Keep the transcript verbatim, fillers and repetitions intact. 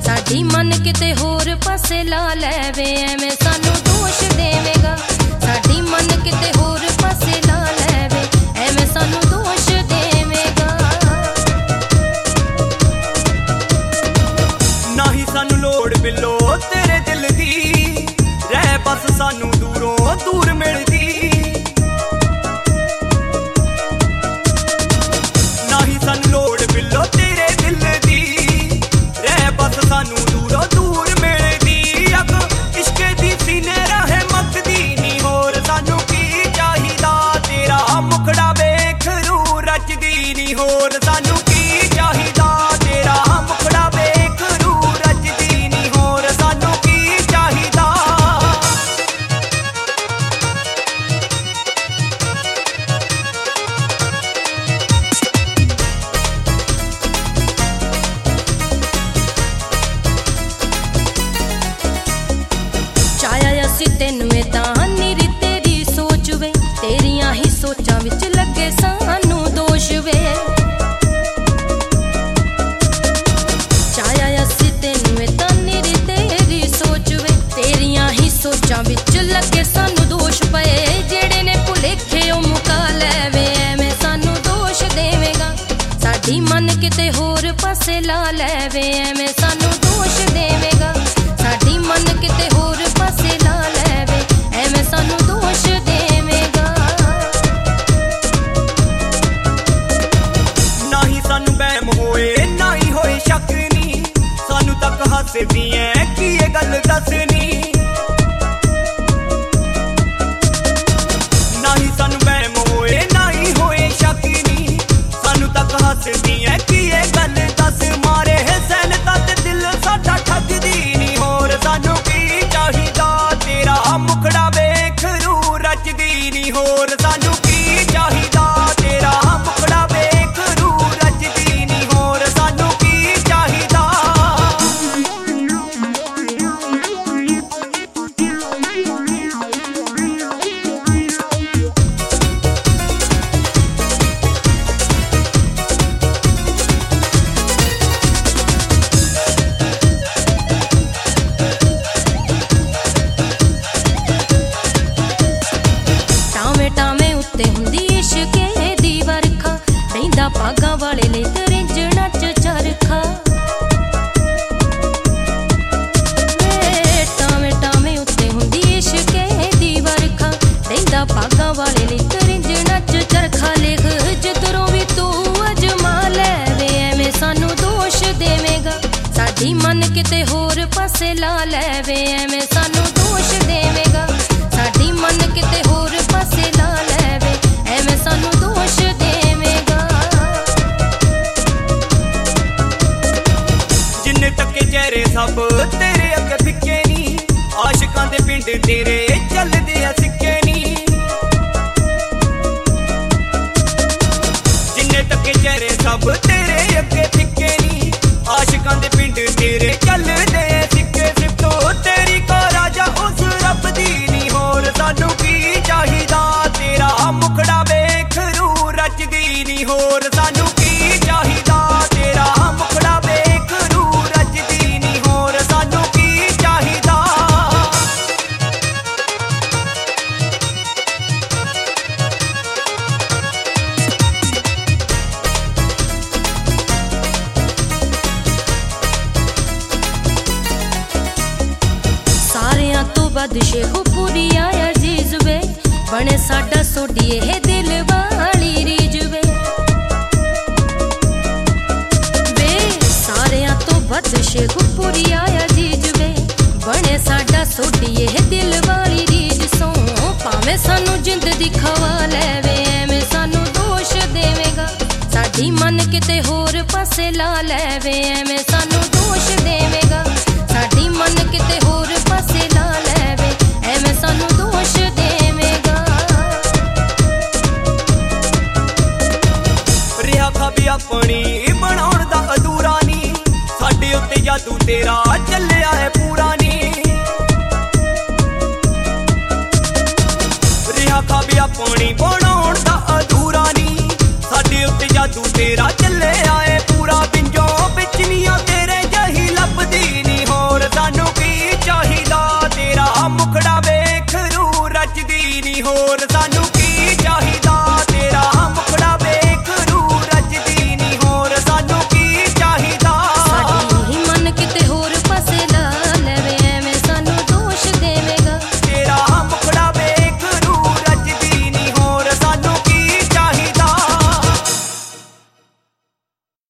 साडी मन किते होर पासे ला लैवे एवें सानू दोष देवेगा। साडी मन किते होर पासे ला लैवे एवें सानू दोष देवेगा। ना ही सानू लोड़ बिलो तेरे दिल दी, रह बस सानू दूरों दूर मिलदी। ना ही सानू लोड़ बिलो तेरे दिल दी, रह बस सानू दूरों दूर मिलदी। अग इश्क दी सीने रहमत दी नी होर सानू की चाहिदा। तेरा मुखड़ा वेख रूह रजदी नी होर सानू की चाहिदा। तेरा मुखड़ा वेख रूह रजदी नी होर सानू की चाहिदा। चाया असी तेनू तां निरी तेरी सोच वे, तेरियां ही सोचां विच लगे सानू दोष वे। चाया असी तेनू तां निरी तेरी सोच वे, तेरियां ही सोचां विच लगे सानू दोष पए। जेड़े ने भुलेखे ओ मुका लैवे एवें सानू दोष देवेगा। साडी मन किते होर पासे ला लैवे एवें सानू दोष देवेगा। साडी मन किते होर पासे ला लैवे एवें सानू दोष देवेगा। ना ही सानू बैम होए ना ही होए शक नी, सानू तक हसदी ऐ की ये गल दसनी। ना ही सानू बैम होए ना ही होए शक नी, सानू तक हसदी ऐ की ये गल दस। मारे हुसैन तक दिल साडा ठगदी नी होर सानू की चाहिदा। तेरा मुखड़ा वेख रूह रजदी नी होर सानू की चाहिदा। तेरा मुखड़ा वेख रूह रजदी नी होर सानू की चाहिदा। टावें टावें उत्ते हुंदी इश्के दी वरखा, रहिंदा भागां वाले लई तरिंजणा च चरखा। वे टावें टावें उत्ते हुंदी इश्के दी वरखा, रहिंदा भागां वाले लई तरिंजणा च चरखा। लिख जिधरों भी तू अजमा लैवे एवें सानू दोष देवेगा। साडी मन किते होर पासे ला लैवे एवें सानू दोष देवेगा। साडी मन किते होर पासे ला लैवे एवें सानू दोष देवेगा। जिन्ने तके चेहरे सब तेरे अगे फिक्के नी, आशिकां दे पिंड तेरे चलदे आ सिक्के नी। जिन्ने तके चेहरे सब तेरे अगे फिक्के नी, आशिकां दे पिंड तेरे चलदे आ सिक्के। सिफतो तेरी को राजा उस रब दी नी होर सानू की चाहिदा। तेरा मुखड़ा वेख रूह रजदी नी होर सानू की चाहिदा। तेरा मुखड़ा वेख रूह रजदी नी होर सानू की चाहिदा। सारियां तो बद शेखुपुरी आया अजीज वे, बने साडा सोडिए है दिल वाली रीज वे। वे सारियां तो बद शेखुपुरी आया अजीज वे, बने साडा सोडिए है दिल वाली रीज। सो भावें सानू जिंद दिखावा लैवे एवें सानू दोष देवेगा। साडी मन किते होर पासे ला लैवे एवें सानू दोष देवेगा। साडी मन किते होर पासे ला लैवे एवें सानू दोष देवेगा। रिहा खाबी अपनी बनाउण दा अधूरा नी, साडे उत्ते जादू तेरा चलिया है पूरा नी। रिहा खाबी अपनी बनाउण दा अधूरा नी, साडे उत्ते जादू तेरा चलिया है पूरा। बिंजो बिचनिया तेरे जही लभदी ਹੋਰ ਸਾਨੂੰ